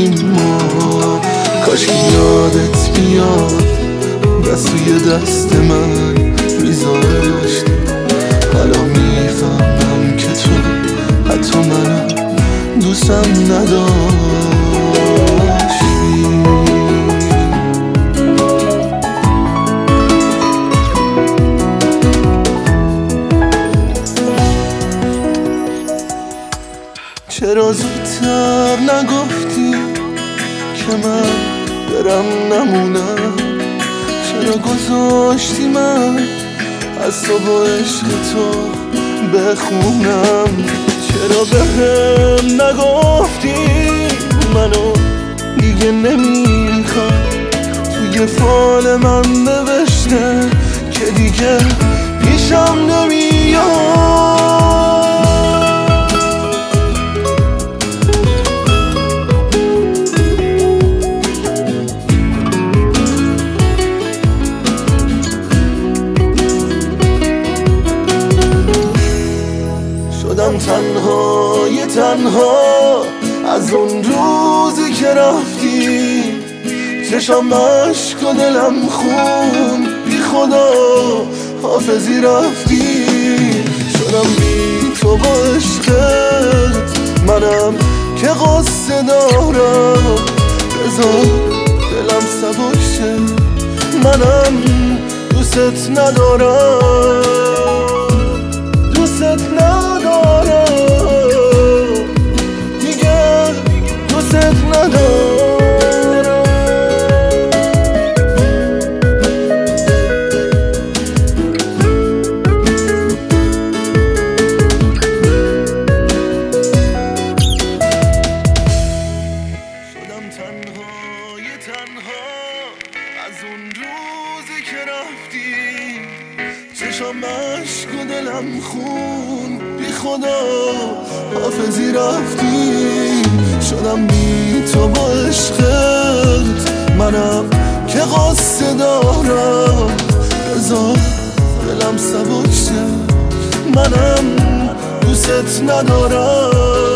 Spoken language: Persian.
بودیم ما. کاش که یادت بیاد دست توی دست من میذاشتی. حالا میفهمم که تو حتی منم دوستم نداشتی. چرا زودتر نگفتی که من برم نمونم؟ چرا گذاشتی من از تو با عشق تو بخونم؟ چرا بهم نگفتی منو دیگه نمیخوام؟ توی فال من نوشته که دیگه پیشم نمیاد. شدم تنها از اون روزی که رفتی. چشم اشک و دلم خون، بی خدا حافظی رفتی. شدم بی تو با عشقت منم که قصه دارم. بذار دلم سبک شه، منم دوست ندارم. دوست ندارم دیگه، دوست ندارم. شدم تنها از اون روزی که رفتی. چشم اشک و دلم خون، بی خدا حافظی رفتی. شدم بی تو با عشقت منم که قصه دارم. بذار دلم سبک شه، منم دوست ندارم.